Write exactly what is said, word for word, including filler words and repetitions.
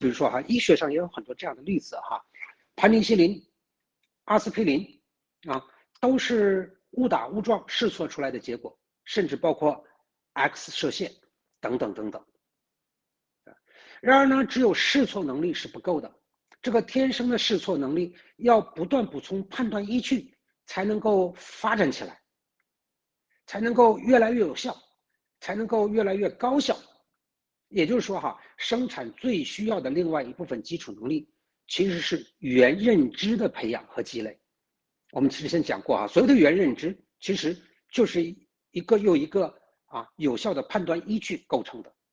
比如说哈，医学上也有很多这样的例子哈，盘尼西林、阿司匹林啊，都是误打误撞试错出来的结果，甚至包括 X 射线等等等等。然而呢，只有试错能力是不够的，这个天生的试错能力要不断补充判断依据，才能够发展起来，才能够越来越有效，才能够越来越高效。也就是说哈，生产最需要的另外一部分基础能力，其实是语言认知的培养和积累。我们之前讲过哈，所谓的语言认知，其实就是一个又一个啊有效的判断依据构成的。